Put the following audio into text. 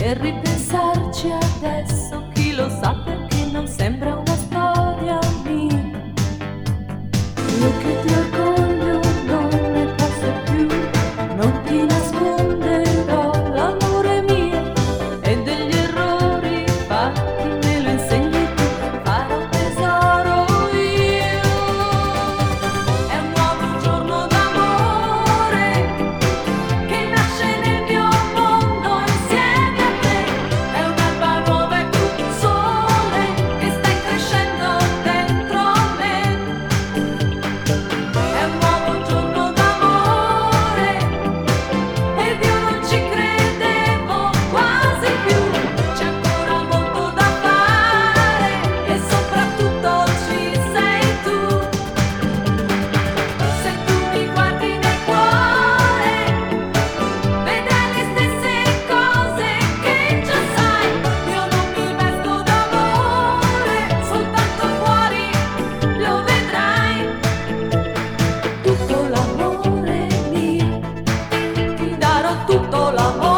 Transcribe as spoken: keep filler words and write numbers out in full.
E ripensarci adesso, chi lo sa perché non sembra una storia mia. Io che ti orgoglio non ne posso più, non ti nasconderò l'amore mio, e degli errori fatti me lo insegni tu, farò tesoro io. È un nuovo giorno d'amore che nasce nel mio mondo insieme a te, è un'alba nuova e tu sole che stai crescendo dentro me. È un nuovo giorno d'amore ed io non ci credevo quasi più, c'è ancora molto da fare e soprattutto ci sei tu. Se tu mi guardi nel cuore, vedrai le stesse cose che già sai. Io non mi vesto d'amore, soltanto fuori lo vedrai. Tutto l'amore mio, ti darò tutto l'amore